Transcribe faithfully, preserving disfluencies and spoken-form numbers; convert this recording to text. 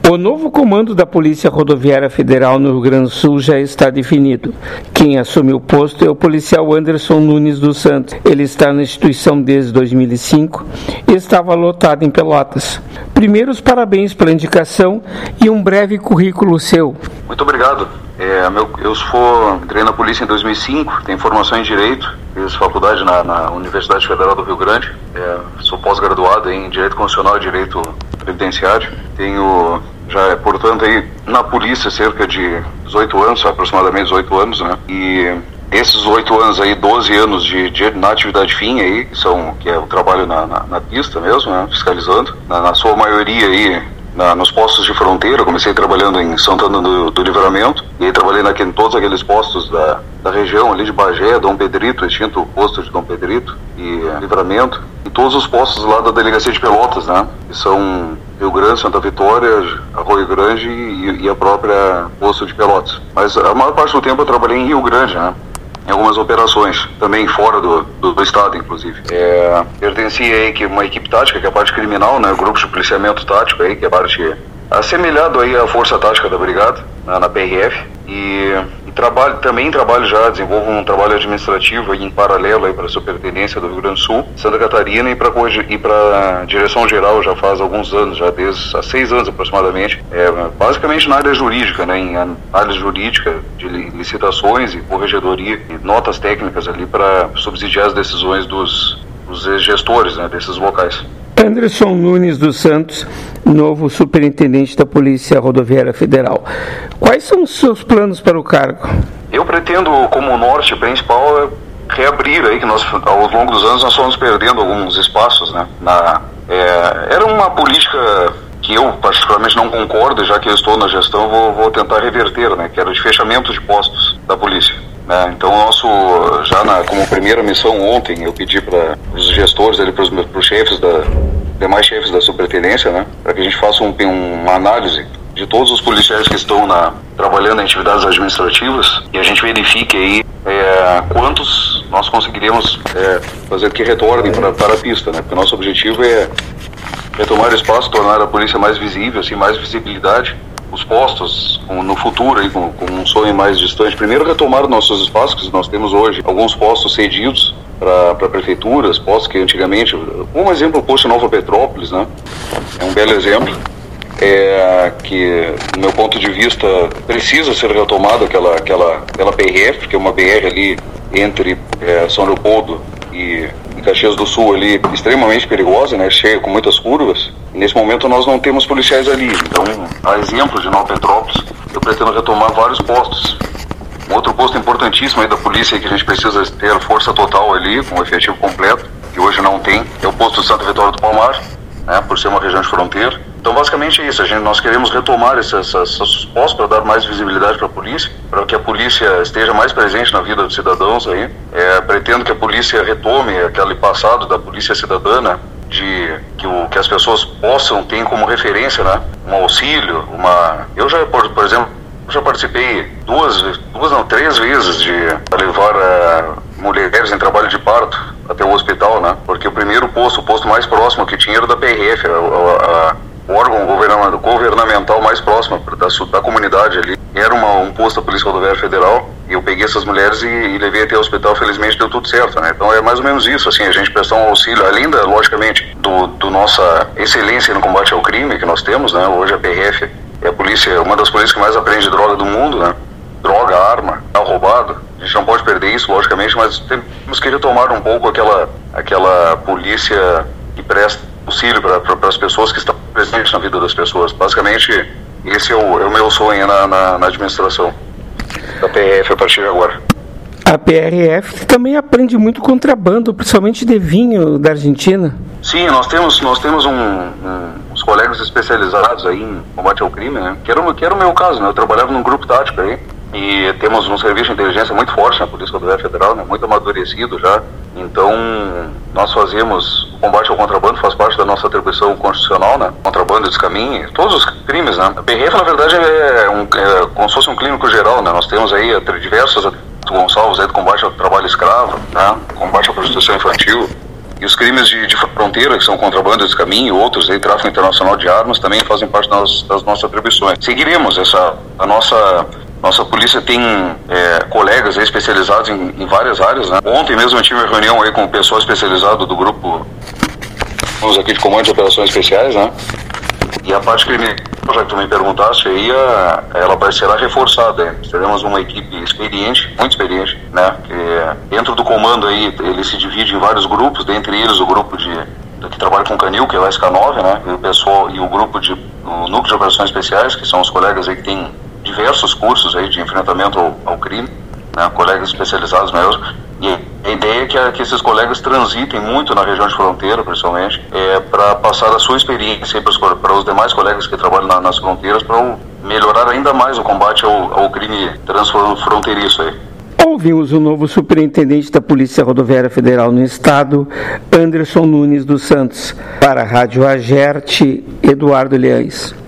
O novo comando da Polícia Rodoviária Federal no Rio Grande do Sul já está definido. Quem assume o posto é o policial Anderson Nunes dos Santos. Ele está na instituição desde dois mil e cinco e estava lotado em Pelotas. Primeiros parabéns pela indicação e um breve currículo seu. Muito obrigado. É, meu, eu sou, entrei na polícia em dois mil e cinco, tenho formação em Direito, fiz faculdade na, na Universidade Federal do Rio Grande, é, sou pós-graduado em Direito Constitucional e Direito Previdenciário. Tenho, já, portanto, aí na polícia cerca de dezoito anos, aproximadamente dezoito anos, né? E esses oito anos aí, doze anos de, de, na atividade fim aí, que, são, que é o trabalho na, na, na pista mesmo, né? Fiscalizando, na, na sua maioria aí, Na, nos postos de fronteira. Comecei trabalhando em Santana do, do Livramento, e aí trabalhei naquele, em todos aqueles postos da, da região ali de Bagé, Dom Pedrito, extinto posto de Dom Pedrito e é, Livramento, e todos os postos lá da Delegacia de Pelotas, né, que são Rio Grande, Santa Vitória, Arroio Grande e, e a própria posto de Pelotas. Mas a maior parte do tempo eu trabalhei em Rio Grande, né, em algumas operações, também fora do, do, do estado, inclusive. É, pertencia aí que uma equipe tática, que é a parte criminal, né, o grupo de policiamento tático aí, que é a parte assemelhado aí à força tática da brigada, na, na P R F, e, e trabalho, também trabalho já, desenvolvo um trabalho administrativo aí em paralelo aí para a superintendência do Rio Grande do Sul, Santa Catarina, e para e para direção geral já faz alguns anos, já desde há seis anos aproximadamente, é, basicamente na área jurídica, né, em área jurídica de licitações e corregedoria e notas técnicas ali para subsidiar as decisões dos, dos gestores, né, desses locais. Anderson Nunes dos Santos, novo superintendente da Polícia Rodoviária Federal. Quais são os seus planos para o cargo? Eu pretendo, como norte principal, reabrir aí, que nós, ao longo dos anos, nós fomos perdendo alguns espaços, né? Na, é, era uma política que eu particularmente não concordo, já que eu estou na gestão, vou, vou tentar reverter, né? Que era de fechamento de postos da polícia. Né? Então, nosso, já na, como primeira missão ontem, eu pedi para os gestores, para os chefes, da, demais chefes da superintendência, né? Para que a gente faça um, uma análise de todos os policiais que estão na, trabalhando em atividades administrativas, e a gente verifique aí é, quantos nós conseguiríamos é, fazer que retornem para, para a pista, né? Porque o nosso objetivo é retomar espaço, tornar a polícia mais visível, assim, mais visibilidade, os postos com, no futuro, aí, com, com um sonho mais distante. Primeiro, retomar nossos espaços, que nós temos hoje alguns postos cedidos para prefeituras, postos que antigamente, um exemplo, o posto Nova Petrópolis, né? É um belo exemplo, é, que, do meu ponto de vista, precisa ser retomado aquela, aquela, aquela P R F, que é uma B R ali entre é, São Leopoldo e Caxias do Sul, ali, extremamente perigosa, né, cheia com muitas curvas. E nesse momento nós não temos policiais ali. Então, a exemplo de Nova Petrópolis, eu pretendo retomar vários postos. Um outro posto importantíssimo aí da polícia que a gente precisa ter força total ali, com o efetivo completo, que hoje não tem, é o posto de Santa Vitória do Palmar, né, por ser uma região de fronteira. Então, basicamente é isso. A gente, nós queremos retomar esses, esses postos para dar mais visibilidade para a polícia, para que a polícia esteja mais presente na vida dos cidadãos aí. É, pretendo que a polícia retome aquele passado da polícia cidadã, de que, o, que as pessoas possam ter como referência, né, um auxílio, uma... Eu já, por, por exemplo, já participei duas, duas não, três vezes de levar uh, mulheres em trabalho de parto até o hospital, né, porque o primeiro posto, o posto mais próximo que tinha era da P R F, a, a, a o órgão governamental mais próximo da, da comunidade ali. Era uma, um posto da Polícia Rodoviária Federal, e eu peguei essas mulheres e, e levei até o hospital. Felizmente deu tudo certo, né? Então é mais ou menos isso, assim, a gente prestar um auxílio, além da, logicamente, do, do nossa excelência no combate ao crime que nós temos, né? Hoje a P R F é a polícia, uma das polícias que mais apreende droga do mundo, né? Droga, arma, carro roubado. A gente não pode perder isso, logicamente, mas temos que retomar um pouco aquela, aquela polícia que presta auxílio para as pessoas que estão presentes na vida das pessoas. Basicamente, esse é o, é o meu sonho na, na, na administração da P R F a partir de agora. A P R F também aprende muito contrabando, principalmente de vinho da Argentina. Sim, nós temos, nós temos um, um, uns colegas especializados aí em combate ao crime, né? Que era, que era o meu caso, né? Eu trabalhava num grupo tático aí, e temos um serviço de inteligência muito forte na Polícia Rodoviária Federal, né? Muito amadurecido já. Então, nós fazemos o combate ao contrabando, faz parte da nossa atribuição constitucional, né? Contrabando, descaminho, todos os crimes, né? A P R F, na verdade, é, um, é como se fosse um clínico geral, né? Nós temos aí diversos Gonçalves aí do combate ao trabalho escravo, né? Combate à prostituição infantil, E os crimes de, de fronteira, que são contrabando de caminho, outros aí, tráfico internacional de armas, também fazem parte das, das nossas atribuições. Seguiremos essa, a nossa... Nossa polícia tem é, colegas aí especializados em, em várias áreas, né? Ontem mesmo eu tive uma reunião aí com o pessoal especializado do grupo, vamos aqui de comando de operações especiais, né? E a parte criminal, já que tu me perguntaste, aí a, ela vai será reforçada. Hein? Teremos uma equipe experiente, muito experiente, né? Que dentro do comando aí ele se divide em vários grupos, dentre eles o grupo de que trabalha com canil, que é o S K nove, né? E o pessoal e o grupo de o núcleo de operações especiais, que são os colegas aí que têm diversos cursos aí de enfrentamento ao, ao crime, né, colegas especializados mesmo, e a ideia é que, que esses colegas transitem muito na região de fronteira, principalmente, é, para passar a sua experiência para os demais colegas que trabalham na, nas fronteiras, para melhorar ainda mais o combate ao, ao crime transfronteiriço aí. Ouvimos o novo superintendente da Polícia Rodoviária Federal no Estado, Anderson Nunes dos Santos. Para a Rádio Agerte, Eduardo Leães.